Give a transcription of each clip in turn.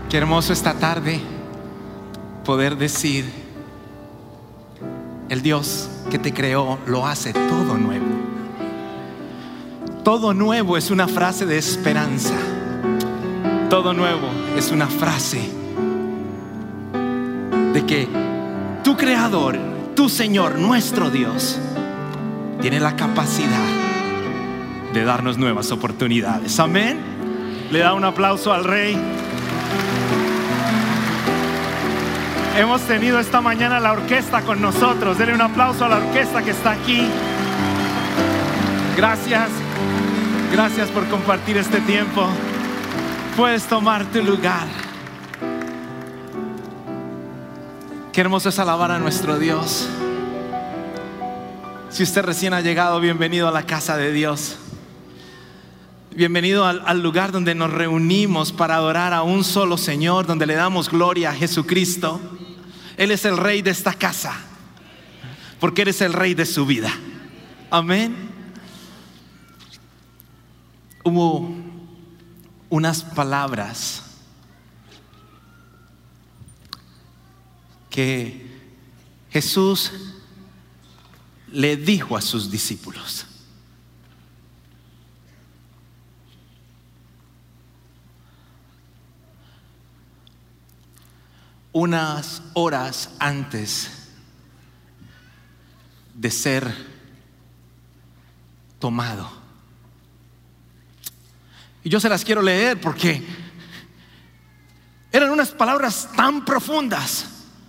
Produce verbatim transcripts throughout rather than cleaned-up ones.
Qué hermoso esta tarde poder decir: el Dios que te creó lo hace todo nuevo. Todo nuevo es una frase de esperanza. Todo nuevo es una frase de que tu Creador, tu Señor, nuestro Dios, tiene la capacidad de darnos nuevas oportunidades. Amén. Le da un aplauso al Rey. Hemos tenido esta mañana la orquesta con nosotros. Denle un aplauso a la orquesta que está aquí. Gracias. Gracias por compartir este tiempo. Puedes tomar tu lugar. Qué hermoso es alabar a nuestro Dios. Si usted recién ha llegado, bienvenido a la casa de Dios. Bienvenido al, al lugar donde nos reunimos para adorar a un solo Señor, donde le damos gloria a Jesucristo. Él es el Rey de esta casa, porque eres el Rey de su vida. Amén. Hubo unas palabras que Jesús le dijo a sus discípulos. Unas horas antes de ser tomado. Y yo se las quiero leer porque eran unas palabras tan profundas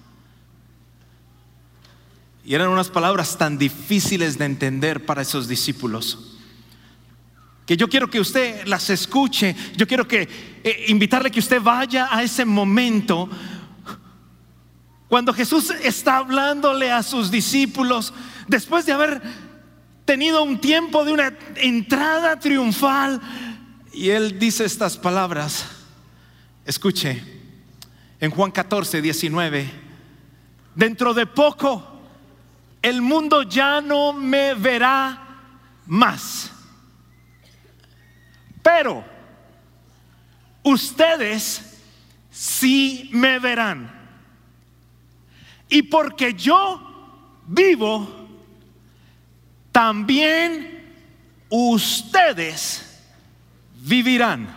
y eran unas palabras tan difíciles de entender para esos discípulos, que yo quiero que usted las escuche. Yo quiero que eh, invitarle que usted vaya a ese momento cuando Jesús está hablándole a sus discípulos después de haber tenido un tiempo de una entrada triunfal, y Él dice estas palabras. Escuche, en Juan catorce, diecinueve: dentro de poco el mundo ya no me verá más, pero ustedes sí me verán. Y porque yo vivo, también ustedes vivirán.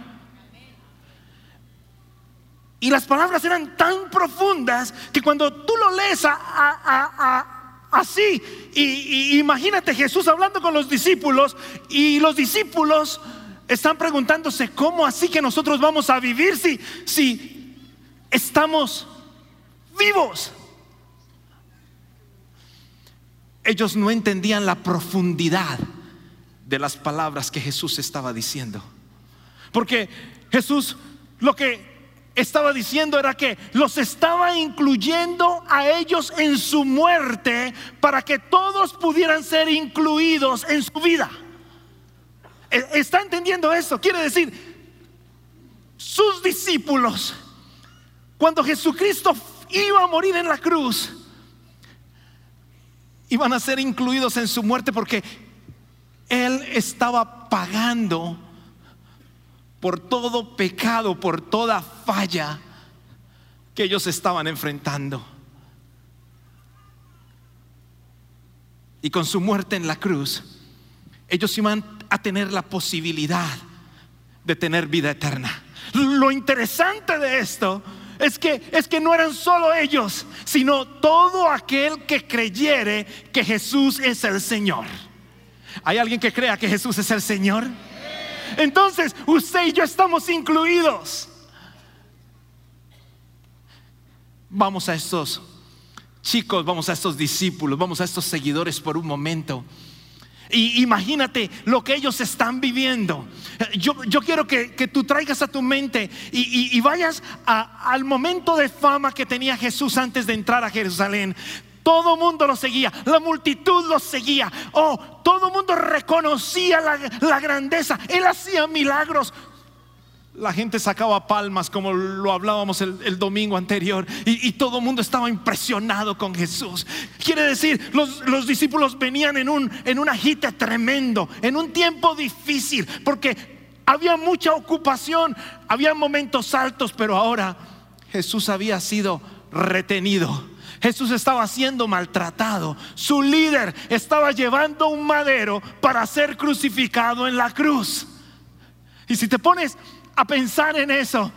Y las palabras eran tan profundas que cuando tú lo lees a, a, a, a, así, y, y imagínate Jesús hablando con los discípulos, y los discípulos están preguntándose: ¿cómo así que nosotros vamos a vivir si, si estamos vivos? Ellos no entendían la profundidad de las palabras que Jesús estaba diciendo, porque Jesús lo que estaba diciendo era que los estaba incluyendo a ellos en su muerte para que todos pudieran ser incluidos en su vida. ¿Está entendiendo esto? Quiere decir, sus discípulos, cuando Jesucristo iba a morir en la cruz, iban a ser incluidos en su muerte, porque Él estaba pagando por todo pecado, por toda falla que ellos estaban enfrentando. Y con su muerte en la cruz, ellos iban a tener la posibilidad de tener vida eterna. Lo interesante de esto Es que, es que no eran solo ellos, sino todo aquel que creyere que Jesús es el Señor. ¿Hay alguien que crea que Jesús es el Señor? Entonces usted y yo estamos incluidos. Vamos a estos chicos, vamos a estos discípulos, vamos a estos seguidores por un momento. Y imagínate lo que ellos están viviendo. Yo, yo quiero que, que tú traigas a tu mente y, y, y vayas a, al momento de fama que tenía Jesús antes de entrar a Jerusalén. Todo el mundo lo seguía, la multitud lo seguía. Oh, todo el mundo reconocía la, la grandeza. Él hacía milagros. La gente sacaba palmas, como lo hablábamos el, el domingo anterior, y, y todo el mundo estaba impresionado con Jesús. Quiere decir, los, los discípulos venían en un, en un agite tremendo, en un tiempo difícil, porque había mucha ocupación, había momentos altos, pero ahora Jesús había sido retenido. Jesús estaba siendo maltratado. Su líder estaba llevando un madero para ser crucificado en la cruz. Y si te pones a pensar en eso,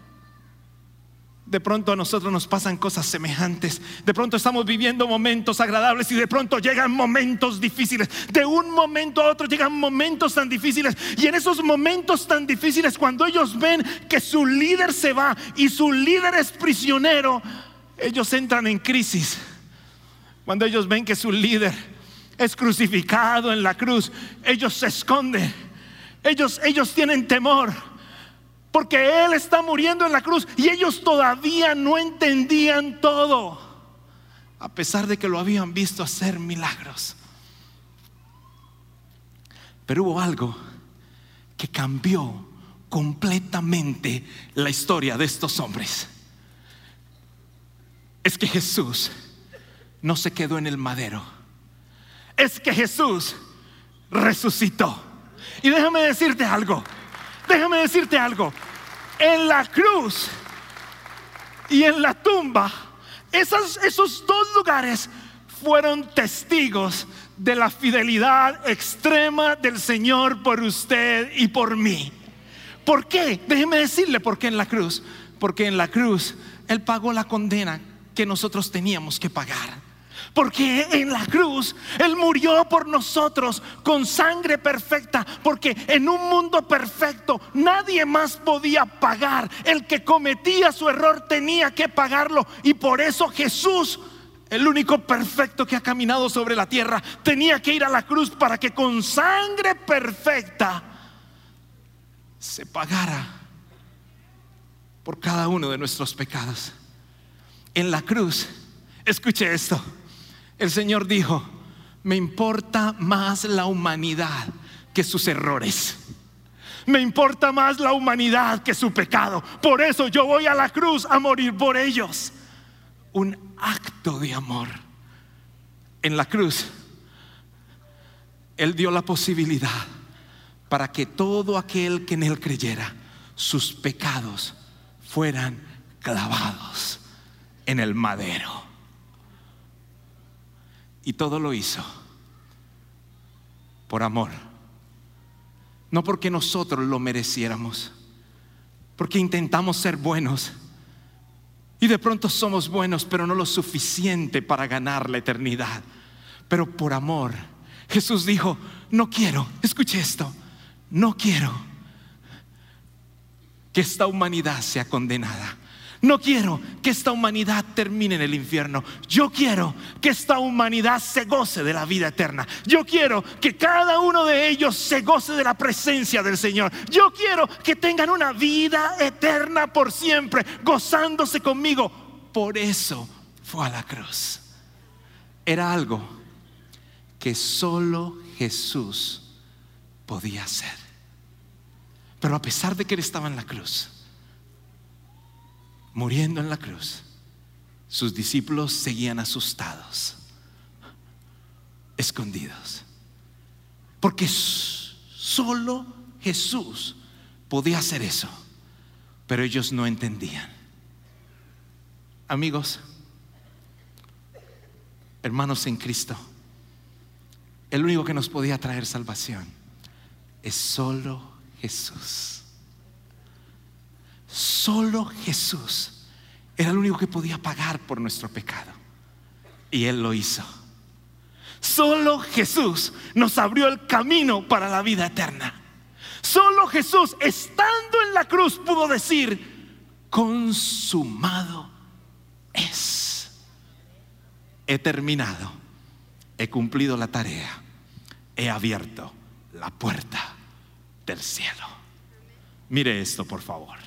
de pronto a nosotros nos pasan cosas semejantes. De pronto estamos viviendo momentos agradables y de pronto llegan momentos difíciles. De un momento a otro llegan momentos tan difíciles. Y en esos momentos tan difíciles, cuando ellos ven que su líder se va y su líder es prisionero, ellos entran en crisis. Cuando ellos ven que su líder es crucificado en la cruz, ellos se esconden. Ellos, ellos tienen temor, porque Él está muriendo en la cruz y ellos todavía no entendían todo, a pesar de que lo habían visto hacer milagros. Pero hubo algo que cambió completamente la historia de estos hombres. Es que Jesús no se quedó en el madero. Es que Jesús resucitó. Y déjame decirte algo. Déjame decirte algo. En la cruz y en la tumba, esos, esos dos lugares fueron testigos de la fidelidad extrema del Señor por usted y por mí. ¿Por qué? Déjeme decirle por qué en la cruz. Porque en la cruz Él pagó la condena que nosotros teníamos que pagar. Porque en la cruz Él murió por nosotros con sangre perfecta. Porque en un mundo perfecto nadie más podía pagar. El que cometía su error tenía que pagarlo. Y por eso Jesús, el único perfecto que ha caminado sobre la tierra, tenía que ir a la cruz para que con sangre perfecta se pagara por cada uno de nuestros pecados. En la cruz, escuche esto, el Señor dijo: me importa más la humanidad que sus errores. Me importa más la humanidad que su pecado. Por eso yo voy a la cruz a morir por ellos. Un acto de amor. En la cruz Él dio la posibilidad para que todo aquel que en Él creyera, sus pecados fueran clavados en el madero. Y todo lo hizo por amor. No porque nosotros lo mereciéramos, porque intentamos ser buenos y de pronto somos buenos, pero no lo suficiente para ganar la eternidad. Pero por amor, Jesús dijo: no quiero, escuche esto, no quiero que esta humanidad sea condenada. No quiero que esta humanidad termine en el infierno. Yo quiero que esta humanidad se goce de la vida eterna. Yo quiero que cada uno de ellos se goce de la presencia del Señor. Yo quiero que tengan una vida eterna por siempre, gozándose conmigo. Por eso fue a la cruz. Era algo que solo Jesús podía hacer. Pero a pesar de que Él estaba en la cruz, muriendo en la cruz, sus discípulos seguían asustados, escondidos, porque solo Jesús podía hacer eso. Pero ellos no entendían. Amigos, hermanos en Cristo, el único que nos podía traer salvación es solo Jesús. Solo Jesús era el único que podía pagar por nuestro pecado, y Él lo hizo. Solo Jesús nos abrió el camino para la vida eterna. Solo Jesús, estando en la cruz, pudo decir: consumado es. He terminado, he cumplido la tarea, he abierto la puerta del cielo. Mire esto, por favor.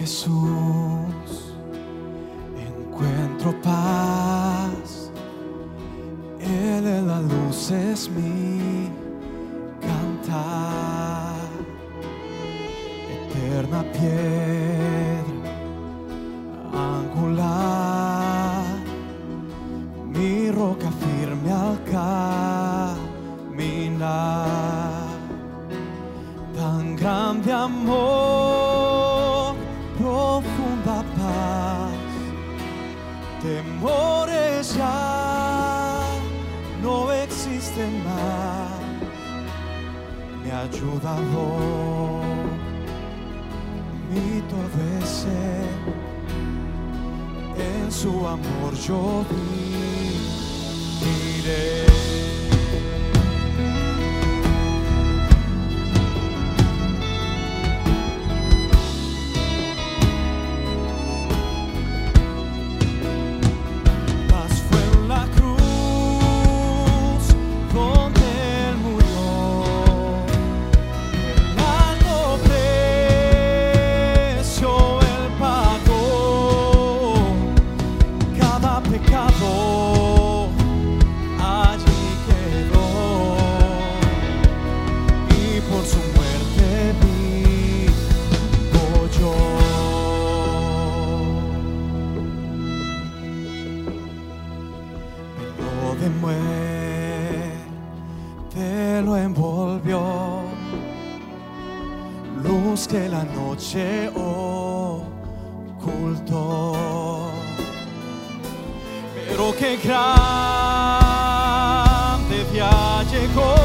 Jesús encuentro paz. Él es la luz, es mi cantar. Eterna piedra angular, mi roca firme al caminar. Tan grande amor, profunda paz, temores ya no existen más. Me ha ayudado mi todo ser, en su amor yo viviré. De muerte lo envolvió, luz que la noche ocultó. Pero qué grande día llegó,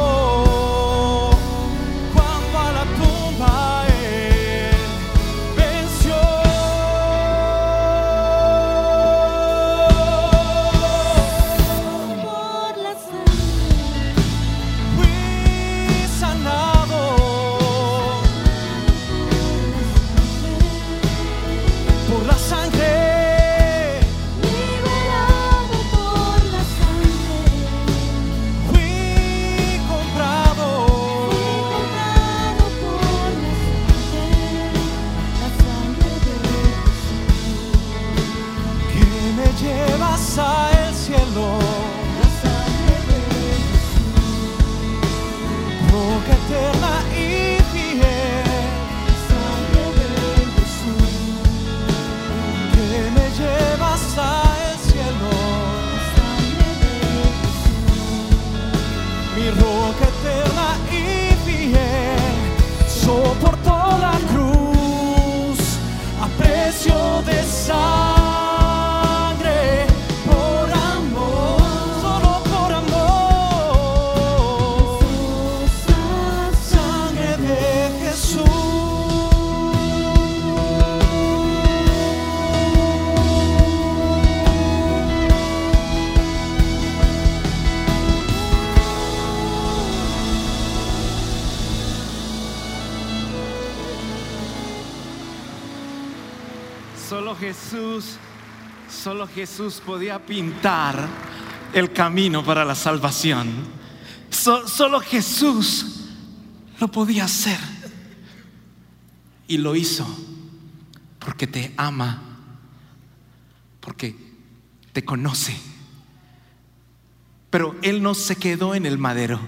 cuando a la tumba él venció. Llevas al cielo, la sangre de Jesús, roca eterna y fiel, la sangre de Jesús, que me llevas al cielo, la sangre de Jesús, mi roca eterna y fiel, soportó la cruz a precio de sangre. Solo Jesús, solo Jesús podía pintar el camino para la salvación. So, solo Jesús lo podía hacer. Y lo hizo porque te ama, porque te conoce. Pero Él no se quedó en el madero.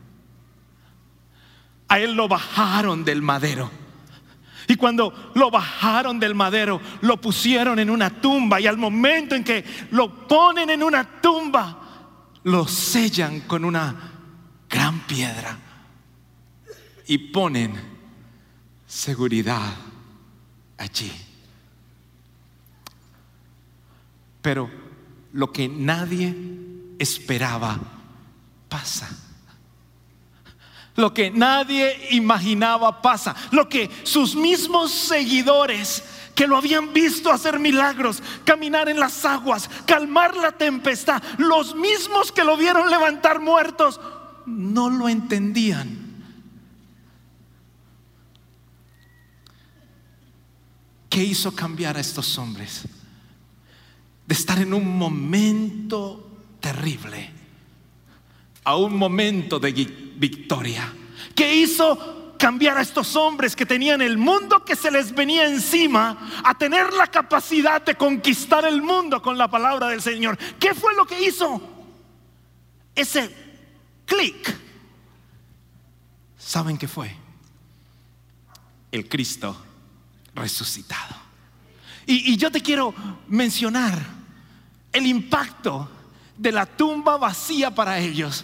A Él lo bajaron del madero. Y cuando lo bajaron del madero, lo pusieron en una tumba. Y al momento en que lo ponen en una tumba, lo sellan con una gran piedra y ponen seguridad allí. Pero lo que nadie esperaba pasa. Lo que nadie imaginaba pasa. Lo que sus mismos seguidores, que lo habían visto hacer milagros, caminar en las aguas, calmar la tempestad, los mismos que lo vieron levantar muertos, no lo entendían. ¿Qué hizo cambiar a estos hombres? De estar en un momento terrible a un momento de victoria. ¿Qué hizo cambiar a estos hombres que tenían el mundo que se les venía encima a tener la capacidad de conquistar el mundo con la palabra del Señor. ¿Qué fue lo que hizo? Ese clic. ¿Saben qué fue? El Cristo resucitado. Y, y yo te quiero mencionar el impacto de la tumba vacía para ellos.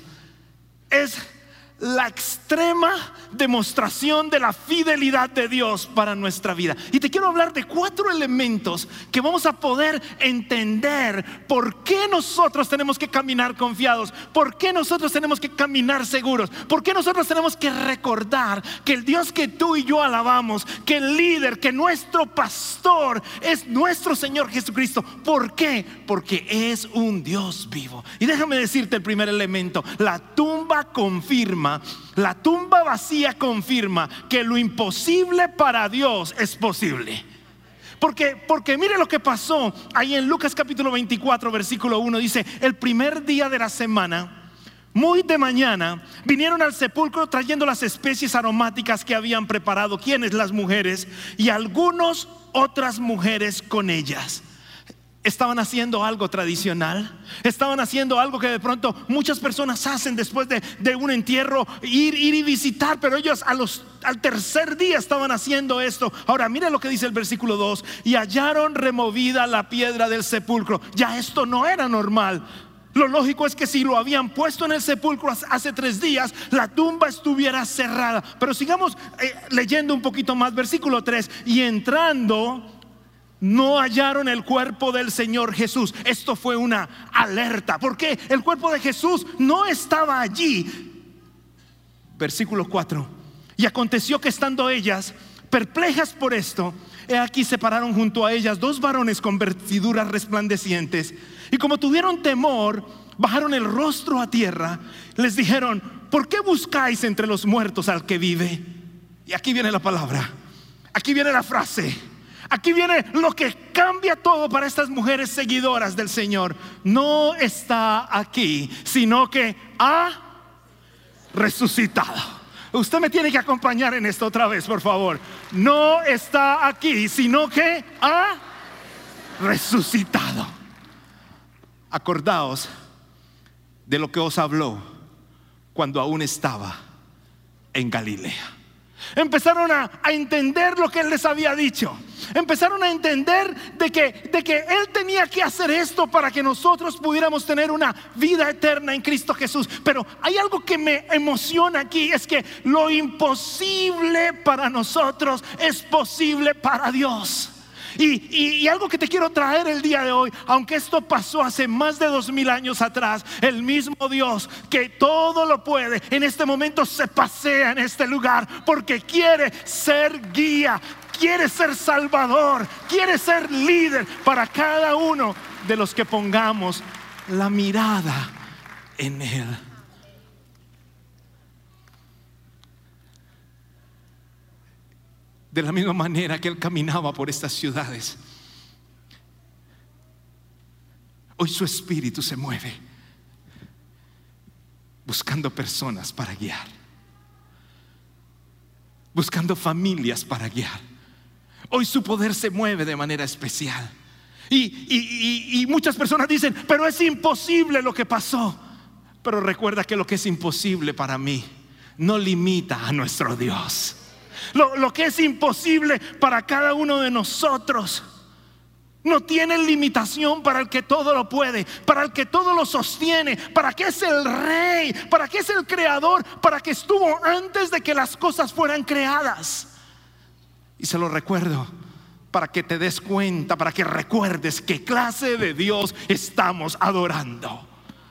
Es la extrema demostración de la fidelidad de Dios para nuestra vida. Y te quiero hablar de cuatro elementos que vamos a poder entender por qué nosotros tenemos que caminar confiados, por qué nosotros tenemos que caminar seguros, por qué nosotros tenemos que recordar que el Dios que tú y yo alabamos, que el líder, que nuestro pastor es nuestro Señor Jesucristo. ¿Por qué? Porque es un Dios vivo. Y déjame decirte el primer elemento: la tumba confirma, la tumba vacía confirma que lo imposible para Dios es posible. Porque, porque mire lo que pasó ahí en Lucas capítulo veinticuatro versículo uno. Dice: el primer día de la semana, muy de mañana, vinieron al sepulcro trayendo las especies aromáticas que habían preparado. ¿Quiénes? Las mujeres, y algunas otras mujeres con ellas. Estaban haciendo algo tradicional, estaban haciendo algo que de pronto muchas personas hacen después de, de un entierro, ir, ir y visitar, pero ellos a los, al tercer día estaban haciendo esto. Ahora mire lo que dice el versículo dos: y hallaron removida la piedra del sepulcro. Ya esto no era normal. Lo lógico es que si lo habían puesto en el sepulcro hace tres días, la tumba estuviera cerrada. Pero sigamos eh, leyendo un poquito más. Versículo tres: y entrando, no hallaron el cuerpo del Señor Jesús. Esto fue una alerta, porque el cuerpo de Jesús no estaba allí. Versículo cuatro: y aconteció que estando ellas perplejas por esto, he aquí se pararon junto a ellas dos varones con vestiduras resplandecientes, y como tuvieron temor, bajaron el rostro a tierra. Les dijeron: ¿por qué buscáis entre los muertos al que vive? Y aquí viene la palabra, aquí viene la frase, aquí viene lo que cambia todo para estas mujeres seguidoras del Señor. No está aquí, sino que ha resucitado. Usted me tiene que acompañar en esto otra vez, por favor. No está aquí, sino que ha resucitado. Acordaos de lo que os habló cuando aún estaba en Galilea. Empezaron a, a entender lo que Él les había dicho. Empezaron a entender de que, de que Él tenía que hacer esto para que nosotros pudiéramos tener una vida eterna en Cristo Jesús. Pero hay algo que me emociona aquí: es que lo imposible para nosotros es posible para Dios. Y, y, y algo que te quiero traer el día de hoy, aunque esto pasó hace más de dos mil años atrás, el mismo Dios que todo lo puede, en este momento se pasea en este lugar, porque quiere ser guía, quiere ser salvador, quiere ser líder para cada uno de los que pongamos la mirada en Él. De la misma manera que Él caminaba por estas ciudades, hoy su espíritu se mueve buscando personas para guiar, buscando familias para guiar. Hoy su poder se mueve de manera especial. Y, y, y, y muchas personas dicen: pero es imposible lo que pasó. Pero recuerda que lo que es imposible para mí no limita a nuestro Dios. Lo, lo que es imposible para cada uno de nosotros no tiene limitación para el que todo lo puede, para el que todo lo sostiene, para que es el Rey, para que es el Creador, para que estuvo antes de que las cosas fueran creadas. Y se lo recuerdo para que te des cuenta, para que recuerdes qué clase de Dios estamos adorando.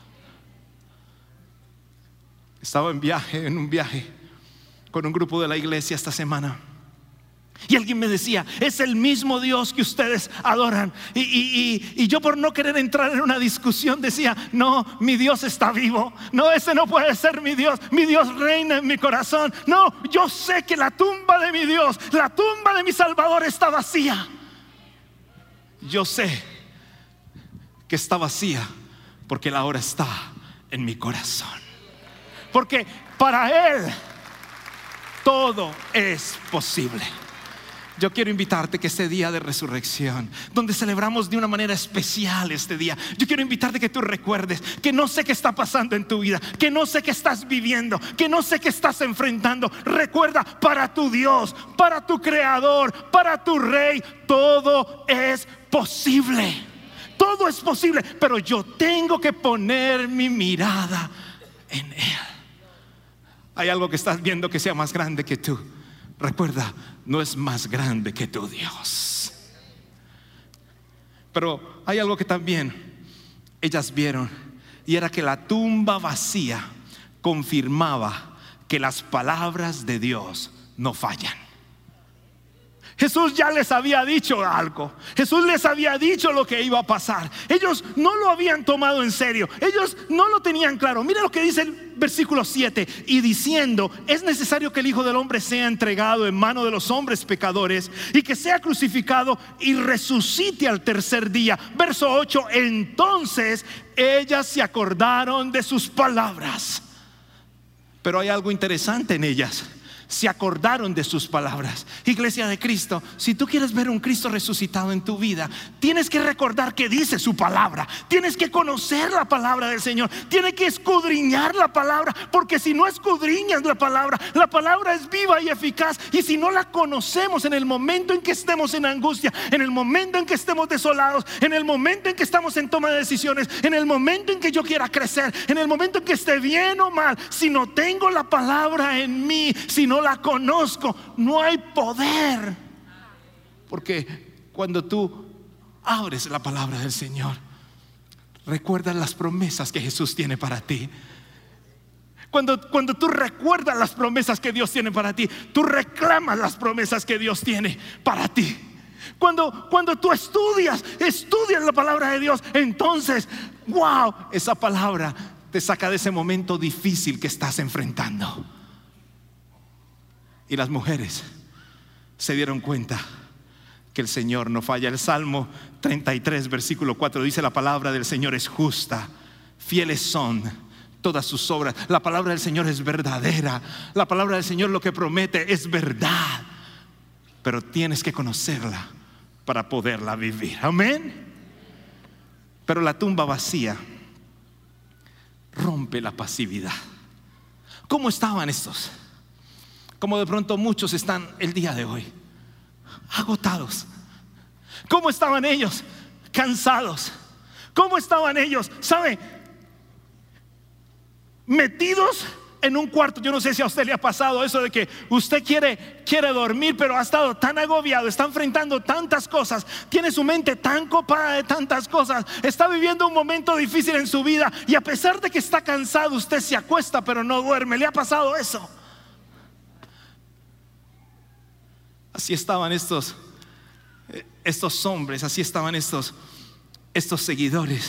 Estaba en viaje, en un viaje con un grupo de la iglesia esta semana, y alguien me decía: es el mismo Dios que ustedes adoran. Y, y, y, y yo, por no querer entrar en una discusión, decía: no, mi Dios está vivo. No, ese no puede ser mi Dios. Mi Dios reina en mi corazón. No, yo sé que la tumba de mi Dios, la tumba de mi Salvador está vacía. Yo sé que está vacía porque Él ahora está en mi corazón. Porque para Él todo es posible. Yo quiero invitarte que este día de resurrección, donde celebramos de una manera especial este día, yo quiero invitarte que tú recuerdes que no sé qué está pasando en tu vida, que no sé qué estás viviendo, que no sé qué estás enfrentando. Recuerda, para tu Dios, para tu Creador, para tu Rey, todo es posible. Todo es posible, pero yo tengo que poner mi mirada en Él. Hay algo que estás viendo que sea más grande que tú. Recuerda, no es más grande que tu Dios. Pero hay algo que también ellas vieron, y era que la tumba vacía confirmaba que las palabras de Dios no fallan. Jesús ya les había dicho algo. Jesús les había dicho lo que iba a pasar. Ellos no lo habían tomado en serio. Ellos no lo tenían claro. Mira lo que dice el versículo siete. Y diciendo: es necesario que el Hijo del Hombre sea entregado en mano de los hombres pecadores, y que sea crucificado y resucite al tercer día. Verso ocho. Entonces ellas se acordaron de sus palabras. Pero hay algo interesante en ellas. Se acordaron de sus palabras. Iglesia de Cristo, si tú quieres ver un Cristo resucitado en tu vida, tienes que recordar que dice su palabra. Tienes que conocer la palabra del Señor. Tienes que escudriñar la palabra, porque si no escudriñas la palabra, la palabra es viva y eficaz. Y si no la conocemos en el momento en que estemos en angustia, en el momento en que estemos desolados, en el momento en que estamos en toma de decisiones, en el momento en que yo quiera crecer, en el momento en que esté bien o mal, si no tengo la palabra en mí, si no la conozco, no hay poder. Porque cuando tú abres la palabra del Señor, recuerdas las promesas que Jesús tiene para ti. Cuando, cuando tú recuerdas las promesas que Dios tiene para ti, tú reclamas las promesas que Dios tiene para ti. Cuando, cuando tú estudias, estudias la palabra de Dios, entonces, wow, esa palabra te saca de ese momento difícil que estás enfrentando. Y las mujeres se dieron cuenta que el Señor no falla. El Salmo treinta y tres versículo cuatro dice: la palabra del Señor es justa, fieles son todas sus obras. La palabra del Señor es verdadera. La palabra del Señor lo que promete es verdad, pero tienes que conocerla para poderla vivir. Amén. Pero la tumba vacía rompe la pasividad. ¿Cómo estaban estos? Como de pronto muchos están el día de hoy, agotados. ¿Cómo estaban ellos? Cansados. ¿Cómo estaban ellos? ¿Sabe? Metidos en un cuarto. Yo no sé si a usted le ha pasado eso de que usted quiere, quiere dormir, pero ha estado tan agobiado, está enfrentando tantas cosas, tiene su mente tan copada de tantas cosas, está viviendo un momento difícil en su vida, y a pesar de que está cansado, usted se acuesta pero no duerme. ¿Le ha pasado eso? Así estaban estos, estos hombres, así estaban estos, estos seguidores.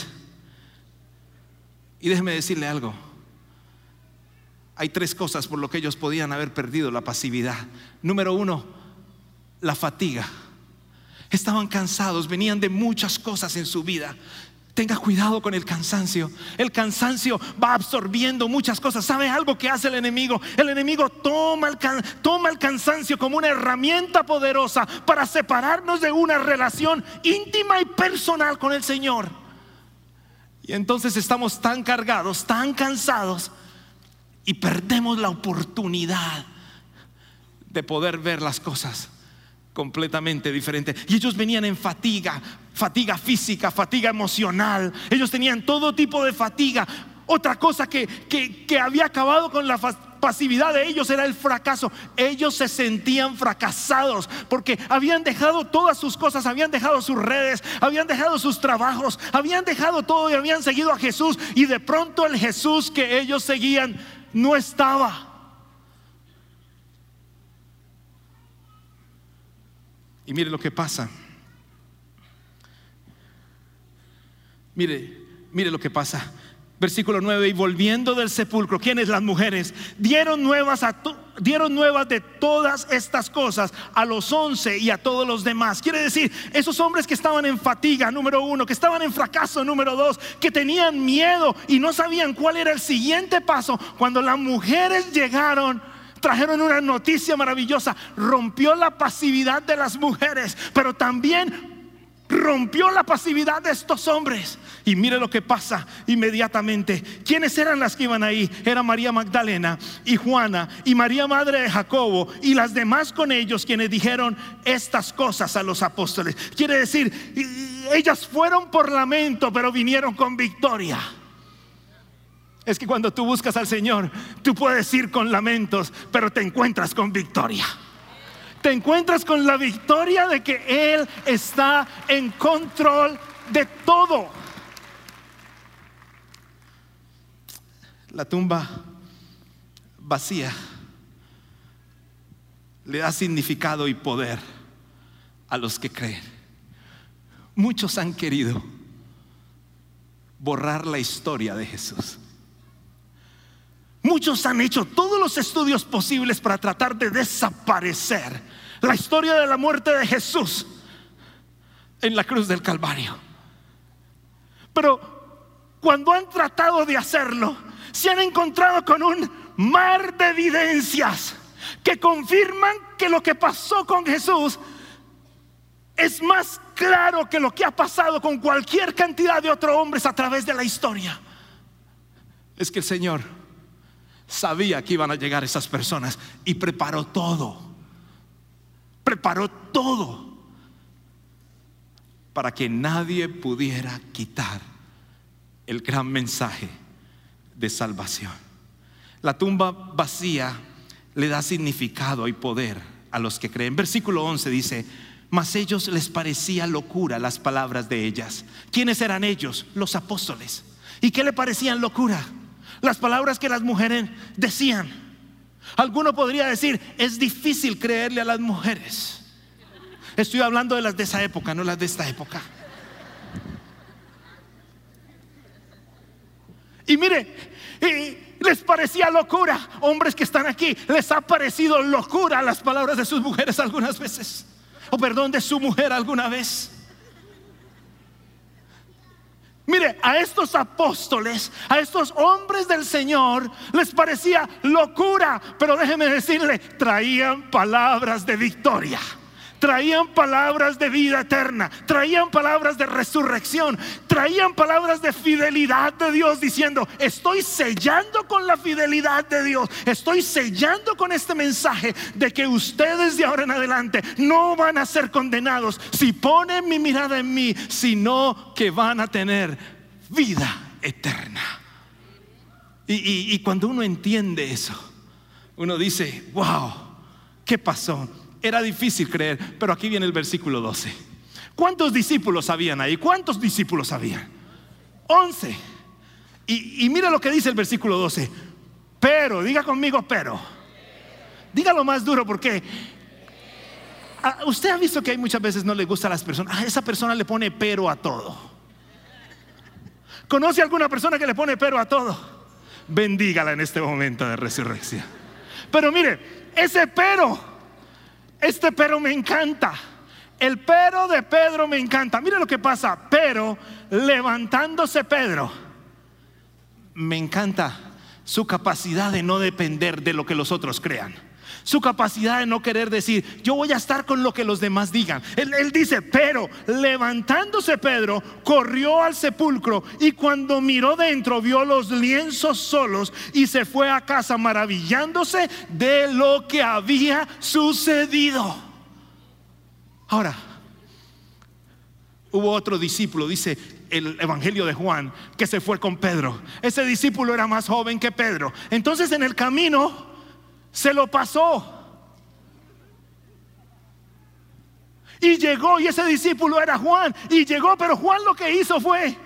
Y déjeme decirle algo. Hay tres cosas por lo que ellos podían haber perdido la pasividad. Número uno, la fatiga. Estaban cansados, venían de muchas cosas en su vida. Tenga cuidado con el cansancio. El cansancio va absorbiendo muchas cosas. ¿Sabe algo que hace el enemigo? El enemigo toma el, can, toma el cansancio como una herramienta poderosa para separarnos de una relación íntima y personal con el Señor. Y entonces estamos tan cargados, tan cansados, y perdemos la oportunidad de poder ver las cosas completamente diferente. Y ellos venían en fatiga, fatiga física, fatiga emocional. Ellos tenían todo tipo de fatiga. Otra cosa que, que, que había acabado con la pasividad de ellos era el fracaso. Ellos se sentían fracasados porque habían dejado todas sus cosas, habían dejado sus redes, habían dejado sus trabajos, habían dejado todo y habían seguido a Jesús, y de pronto el Jesús que ellos seguían no estaba. Y mire lo que pasa. Mire, mire lo que pasa. Versículo nueve: y volviendo del sepulcro, ¿quiénes? Las mujeres. Dieron nuevas, a to, dieron nuevas de todas estas cosas a los once y a todos los demás. Quiere decir, esos hombres que estaban en fatiga, número uno, que estaban en fracaso, número dos, que tenían miedo y no sabían cuál era el siguiente paso. Cuando las mujeres llegaron, trajeron una noticia maravillosa. Rompió la pasividad de las mujeres, pero también rompió la pasividad de estos hombres. Y mire lo que pasa inmediatamente. ¿Quiénes eran las que iban ahí? Era María Magdalena y Juana y María madre de Jacobo y las demás con ellos, quienes dijeron estas cosas a los apóstoles. Quiere decir, ellas fueron por lamento, pero vinieron con victoria. Es que cuando tú buscas al Señor, tú puedes ir con lamentos, pero te encuentras con victoria. Te encuentras con la victoria de que Él está en control de todo. La tumba vacía le da significado y poder a los que creen. Muchos han querido borrar la historia de Jesús. Muchos han hecho todos los estudios posibles para tratar de desaparecer la historia de la muerte de Jesús en la cruz del Calvario. Pero cuando han tratado de hacerlo, se han encontrado con un mar de evidencias que confirman que lo que pasó con Jesús es más claro que lo que ha pasado con cualquier cantidad de otros hombres a través de la historia. Es que el Señor sabía que iban a llegar esas personas y preparó todo. Preparó todo para que nadie pudiera quitar el gran mensaje de salvación. La tumba vacía le da significado y poder a los que creen. Versículo once dice: mas ellos les parecía locura las palabras de ellas. ¿Quiénes eran ellos? Los apóstoles. ¿Y qué le parecían locura? Las palabras que las mujeres decían. Alguno podría decir: es difícil creerle a las mujeres. Estoy hablando de las de esa época, no las de esta época. Y mire, y les parecía locura. Hombres que están aquí, les ha parecido locura las palabras de sus mujeres algunas veces. O perdón, de su mujer alguna vez. Mire, a estos apóstoles, a estos hombres del Señor, les parecía locura. Pero déjeme decirle, traían palabras de victoria. Traían palabras de vida eterna. Traían palabras de resurrección. Traían palabras de fidelidad de Dios, diciendo: estoy sellando con la fidelidad de Dios. Estoy sellando con este mensaje de que ustedes de ahora en adelante no van a ser condenados si ponen mi mirada en mí, sino que van a tener vida eterna. Y, y, y cuando uno entiende eso, uno dice: wow, ¿qué pasó? Era difícil creer, pero aquí viene el versículo doce. ¿Cuántos discípulos habían ahí? ¿Cuántos discípulos habían? Once. Y, y mira lo que dice el versículo doce. Pero, diga conmigo pero. Dígalo más duro, porque a, usted ha visto que hay muchas veces no le gusta a las personas. A esa persona le pone pero a todo. ¿Conoce alguna persona que le pone pero a todo? Bendígala en este momento de resurrección. Pero mire, ese pero, este pero me encanta. El pero de Pedro me encanta. Mire lo que pasa. Pero levantándose Pedro, me encanta su capacidad de no depender de lo que los otros crean. Su capacidad de no querer decir: yo voy a estar con lo que los demás digan. Él, él dice: pero levantándose Pedro, corrió al sepulcro, y cuando miró dentro, vio los lienzos solos, y se fue a casa maravillándose de lo que había sucedido. Ahora, hubo otro discípulo, dice el evangelio de Juan, que se fue con Pedro. Ese discípulo era más joven que Pedro. Entonces en el camino se lo pasó y llegó, y ese discípulo era Juan, y llegó, pero Juan lo que hizo fue: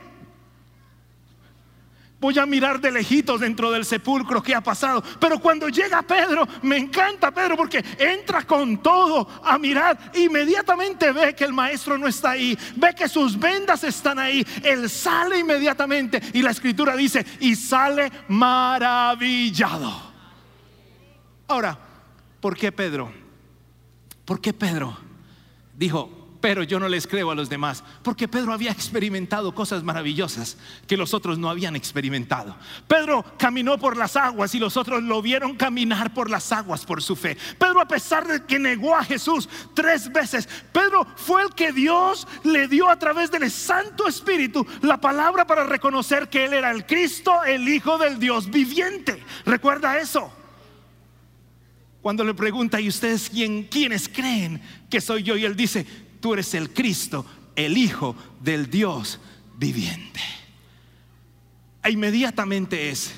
voy a mirar de lejitos dentro del sepulcro qué ha pasado. Pero cuando llega Pedro, me encanta Pedro, porque entra con todo a mirar. Inmediatamente ve que el maestro no está ahí, ve que sus vendas están ahí. Él sale inmediatamente, y la escritura dice: y sale maravillado. Ahora, ¿por qué Pedro? ¿Por qué Pedro dijo: pero yo no les creo a los demás, porque Pedro había experimentado cosas maravillosas que los otros no habían experimentado. Pedro caminó por las aguas y los otros lo vieron caminar por las aguas por su fe. Pedro, a pesar de que negó a Jesús tres veces, Pedro fue el que Dios le dio a través del Santo Espíritu la palabra para reconocer que Él era el Cristo, el Hijo del Dios viviente. ¿Recuerda eso? Cuando le pregunta: ¿y ustedes quién, quiénes creen que soy yo? Y él dice: tú eres el Cristo, el Hijo del Dios viviente. E inmediatamente ese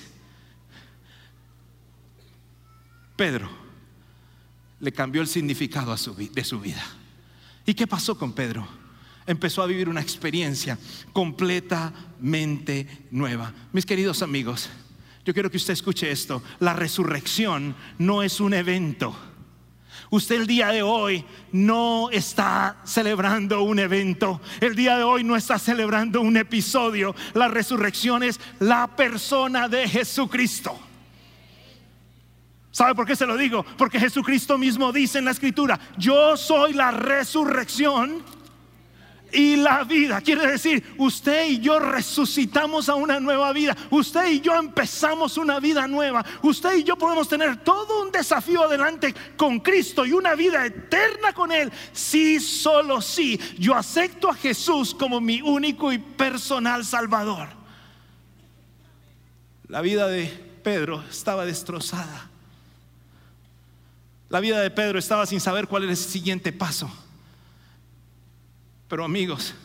Pedro le cambió el significado a su, de su vida. ¿Y qué pasó con Pedro? Empezó a vivir una experiencia completamente nueva. Mis queridos amigos, yo quiero que usted escuche esto: la resurrección no es un evento. Usted el día de hoy no está celebrando un evento. El día de hoy no está celebrando un episodio. La resurrección es la persona de Jesucristo. ¿Sabe por qué se lo digo? Porque Jesucristo mismo dice en la Escritura: yo soy la resurrección y la vida. Quiere decir, usted y yo resucitamos a una nueva vida. Usted y yo empezamos una vida nueva. Usted y yo podemos tener todo un desafío adelante con Cristo y una vida eterna con Él, si solo si yo acepto a Jesús como mi único y personal Salvador. La vida de Pedro estaba destrozada. La vida de Pedro estaba sin saber cuál era el siguiente paso. Pero amigos,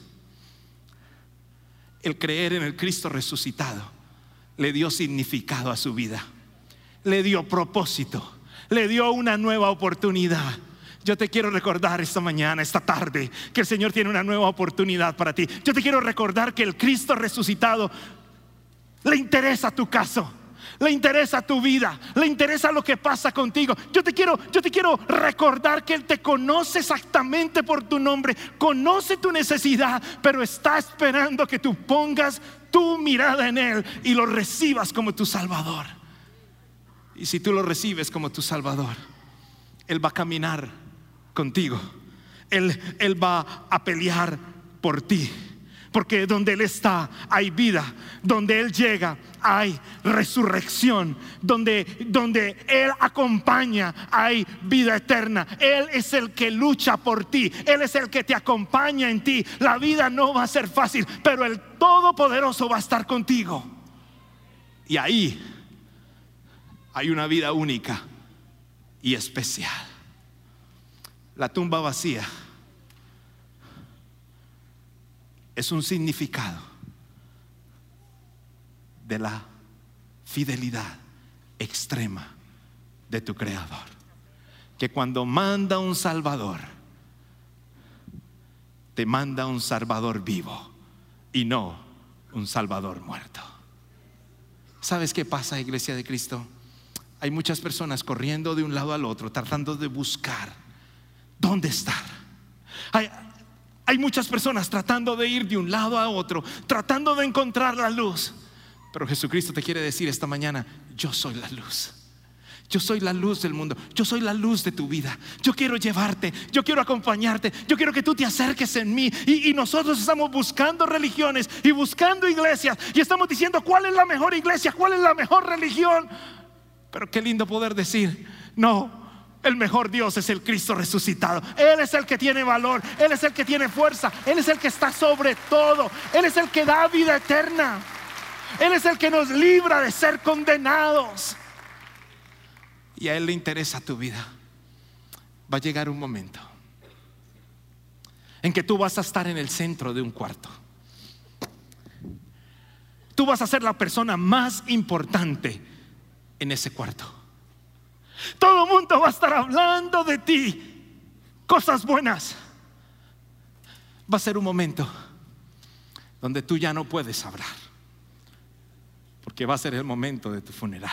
el creer en el Cristo resucitado le dio significado a su vida, le dio propósito, le dio una nueva oportunidad. Yo te quiero recordar esta mañana, esta tarde, que el Señor tiene una nueva oportunidad para ti. Yo te quiero recordar que el Cristo resucitado le interesa tu caso, le interesa tu vida, le interesa lo que pasa contigo. Yo te quiero, yo te quiero recordar que Él te conoce exactamente por tu nombre, conoce tu necesidad, pero está esperando que tú pongas tu mirada en Él y lo recibas como tu Salvador. Y si tú lo recibes como tu Salvador, Él va a caminar contigo. Él, Él va a pelear por ti. Porque donde Él está hay vida, donde Él llega hay resurrección, donde, donde Él acompaña hay vida eterna. Él es el que lucha por ti, Él es el que te acompaña en ti. La vida no va a ser fácil, pero el Todopoderoso va a estar contigo. Y ahí hay una vida única y especial. La tumba vacía es un significado de la fidelidad extrema de tu Creador, que cuando manda un Salvador, te manda un Salvador vivo y no un Salvador muerto. ¿Sabes qué pasa, Iglesia de Cristo? Hay muchas personas corriendo de un lado al otro, tratando de buscar dónde estar. Hay Hay muchas personas tratando de ir de un lado a otro, tratando de encontrar la luz. Pero Jesucristo te quiere decir esta mañana: yo soy la luz. Yo soy la luz del mundo. Yo soy la luz de tu vida. Yo quiero llevarte, yo quiero acompañarte. Yo quiero que tú te acerques en mí. Y, y nosotros estamos buscando religiones y buscando iglesias, y estamos diciendo cuál es la mejor iglesia, cuál es la mejor religión. Pero qué lindo poder decir: no, el mejor Dios es el Cristo resucitado. Él es el que tiene valor, Él es el que tiene fuerza, Él es el que está sobre todo, Él es el que da vida eterna, Él es el que nos libra de ser condenados. Y a Él le interesa tu vida. Va a llegar un momento en que tú vas a estar en el centro de un cuarto. Tú vas a ser la persona más importante en ese cuarto. Todo el mundo va a estar hablando de ti, cosas buenas. Va a ser un momento donde tú ya no puedes hablar, porque va a ser el momento de tu funeral.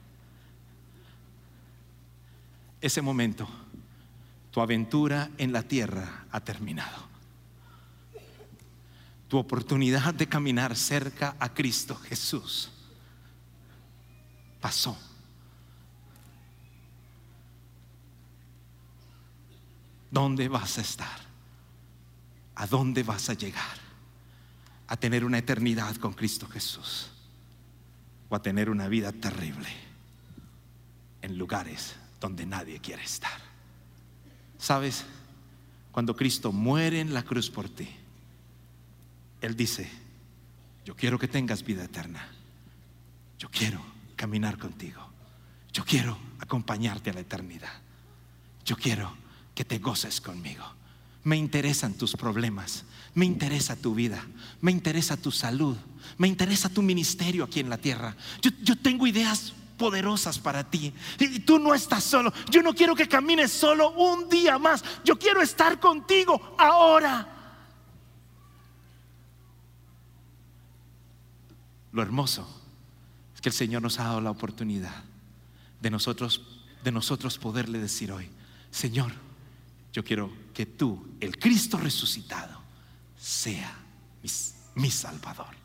Ese momento, tu aventura en la tierra ha terminado. Tu oportunidad de caminar cerca a Cristo Jesús pasó. ¿Dónde vas a estar? ¿A dónde vas a llegar? ¿A tener una eternidad con Cristo Jesús? ¿O a tener una vida terrible en lugares donde nadie quiere estar? ¿Sabes? Cuando Cristo muere en la cruz por ti, Él dice: yo quiero que tengas vida eterna. Yo quiero caminar contigo. Yo quiero acompañarte a la eternidad. Yo quiero que te goces conmigo. Me interesan tus problemas, me interesa tu vida, me interesa tu salud, me interesa tu ministerio aquí en la tierra. Yo, yo tengo ideas poderosas para ti y tú no estás solo. Yo no quiero que camines solo un día más. Yo quiero estar contigo ahora. Lo hermoso es que el Señor nos ha dado la oportunidad de nosotros, de nosotros poderle decir hoy: Señor, yo quiero que tú, el Cristo resucitado, sea mi, mi Salvador.